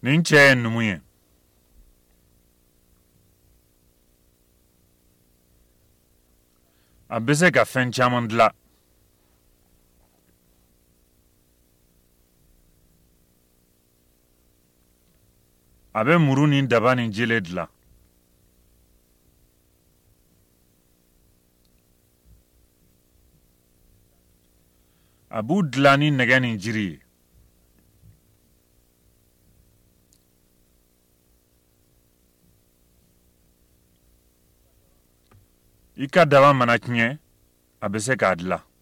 Nin cɛ ye numu ye. A bɛ se ka fɛn caman dilan. A bɛ muru ni daba ni jele dilan. A b'u dilan ni nɛgɛ ni jiri ye. I ka daba mana tiɲɛ, a bɛ se k'a dilan.